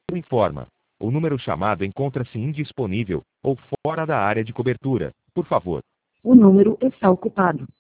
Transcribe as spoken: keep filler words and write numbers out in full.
informa. O número chamado encontra-se indisponível ou fora da área de cobertura. Por favor. O número está ocupado.